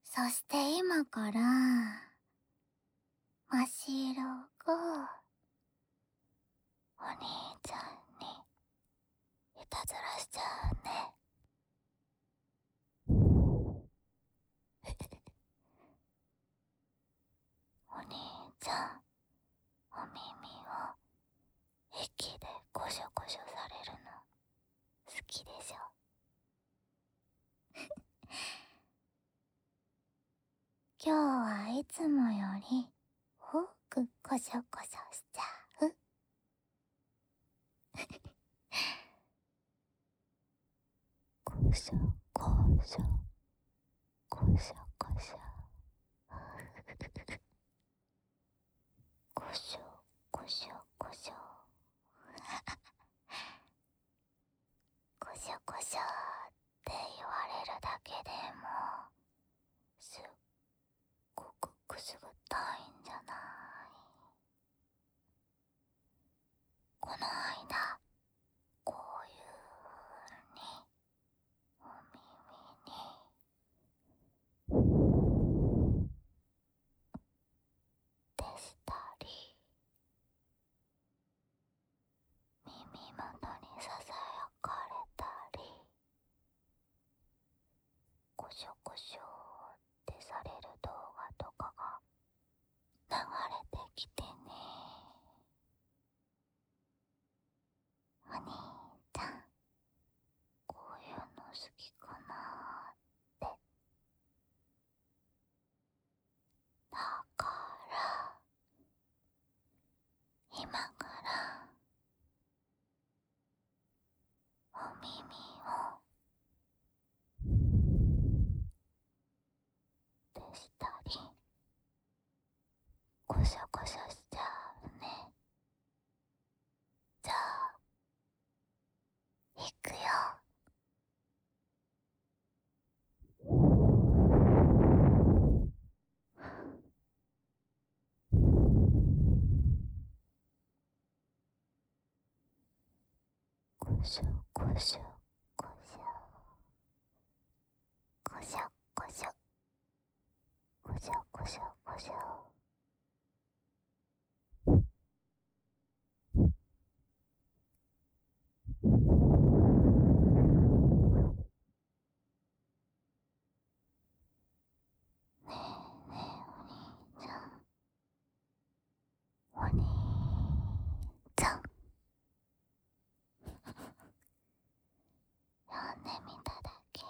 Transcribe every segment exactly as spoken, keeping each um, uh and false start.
そして今から真っ白がお兄ちゃんにいたずらしちゃうね。お兄ちゃん、お耳を息でゴショゴショされるの好きでしょ。今日はいつもより多くゴショゴショしちゃう。ゴショゴショゴショゴショゴショゴショゴショゴショゴショって言われるだけでもすっごくくすぐったいんじゃない？この間こういう風にお耳にでしたり、耳元にささやかれたり、ゴショゴショってされる動画とかが流れてきてね。お兄ちゃん、こういうの好きかなーって。だから今からお耳をでしたりゴシャゴシャしちゃうね。じゃあいくよ。ゴシャゴシャゴシャゴシャゴシャゴシャゴシャゴシャ。ねえねえ、お兄ちゃん、お兄ちゃん呼んでみただけ。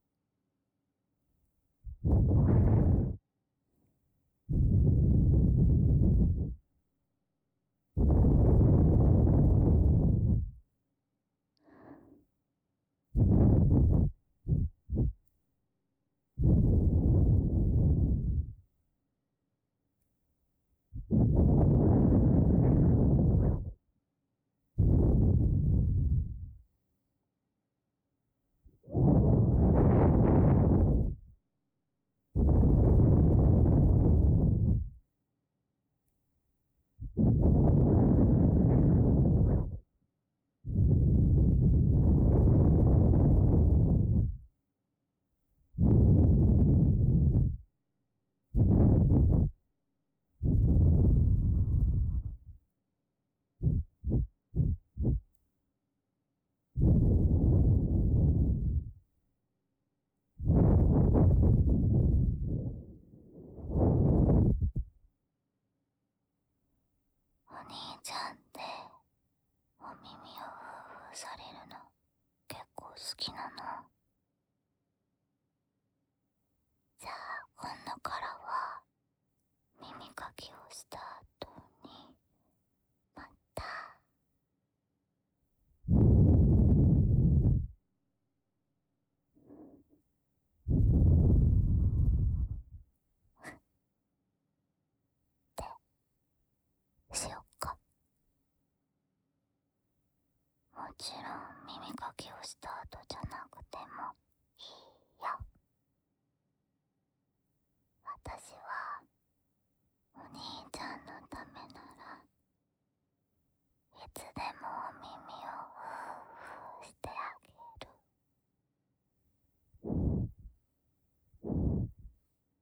お兄ちゃんってお耳をふーふーされるの結構好きなの？じゃあ今度からは耳かきをした後にまたってしよっか。もちろん耳かきをした後じゃなくてもいいよ。私はお兄ちゃんのためならいつでもお耳をふーふーしてあげる。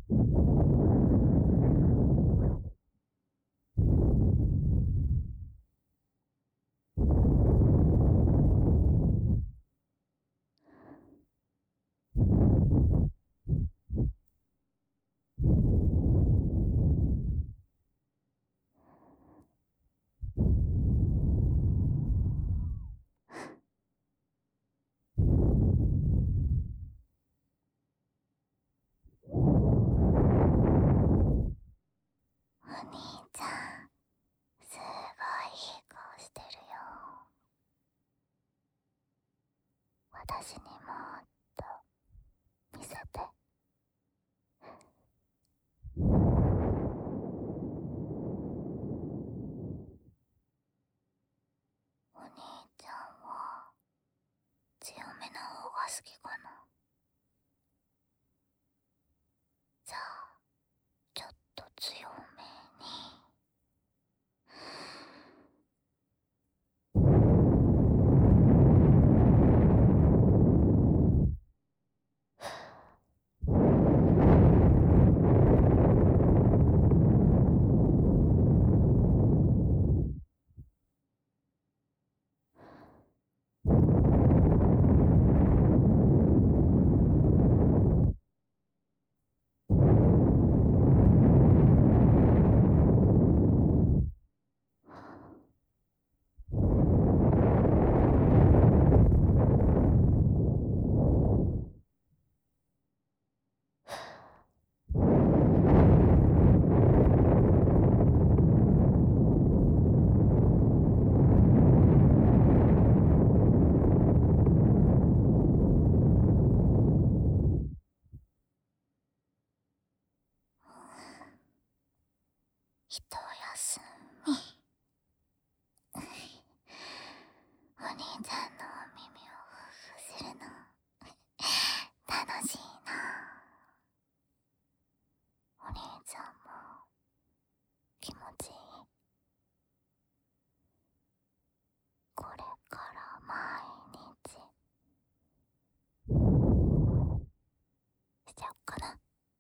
お兄ちゃん、すごいいい顔してるよ。私にもっと見せて。お兄ちゃんは強めの方が好きかな。じゃあちょっと強めに。一休み。お兄ちゃんのお耳をふふするの楽しいな。お兄ちゃんも気持ちいい。これから毎日しちゃおっかな。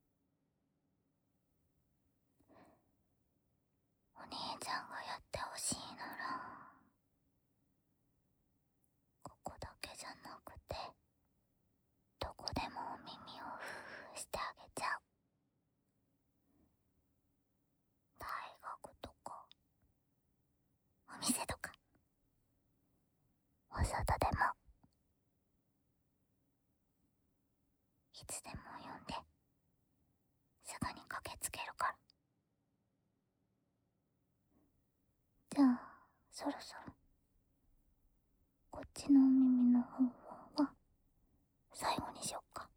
お兄ちゃんがやってほしいならここだけじゃなくてどこでもお耳をふふしてあげちゃう。大学とかお店とかお外でもいつでも呼んですぐに駆けつけるから。じゃあそろそろこっちのお耳の方は最後にしよっか。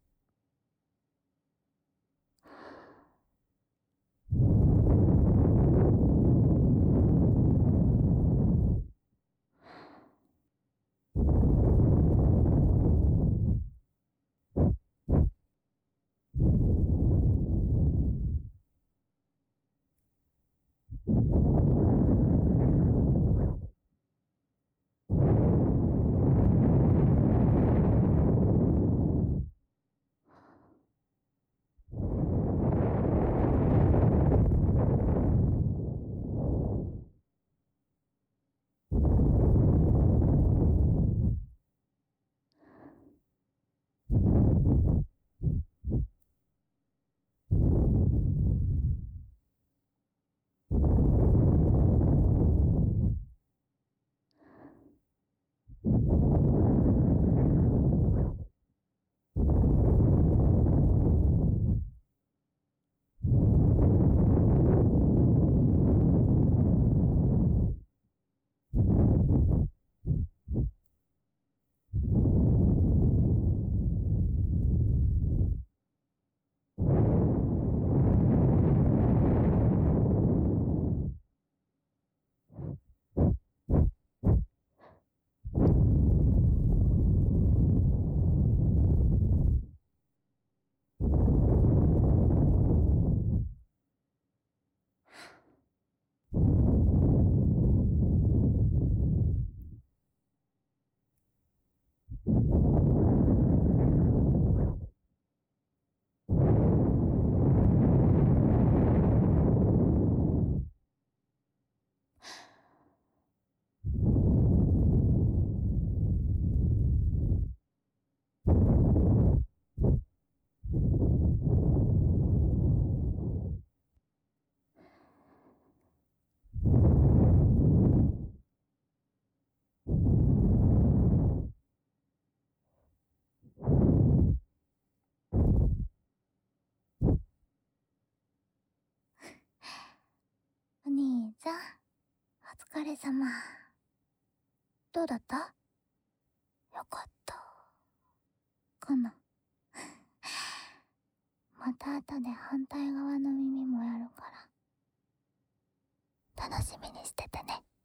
れ様。どうだった？よかった。かな。また後で反対側の耳もやるから。楽しみにしててね。